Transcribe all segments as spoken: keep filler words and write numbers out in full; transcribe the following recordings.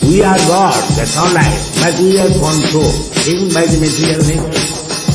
We are God, that's all right, but we are controlled, even by the material nature.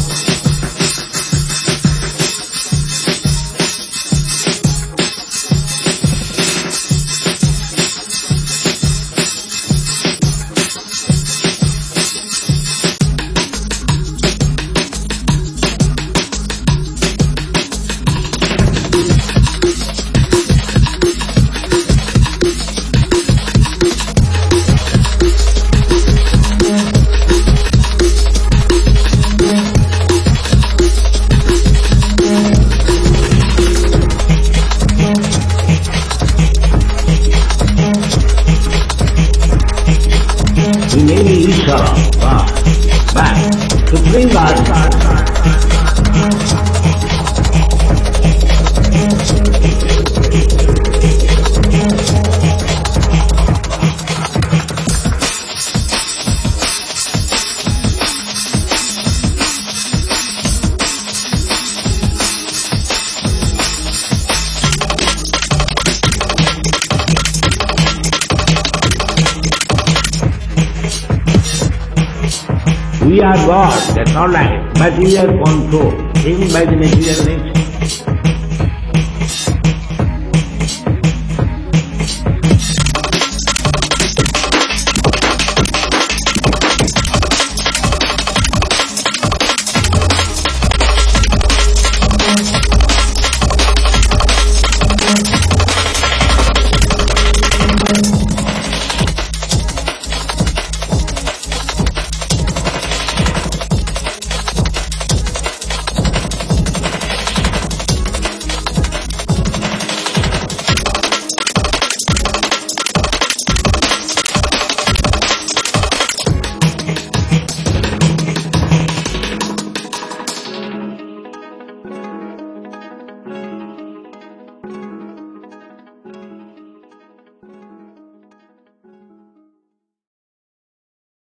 We may be Ishvara, God, but Supreme God, we are God, that's all right, but we are controlled, even by the material nature.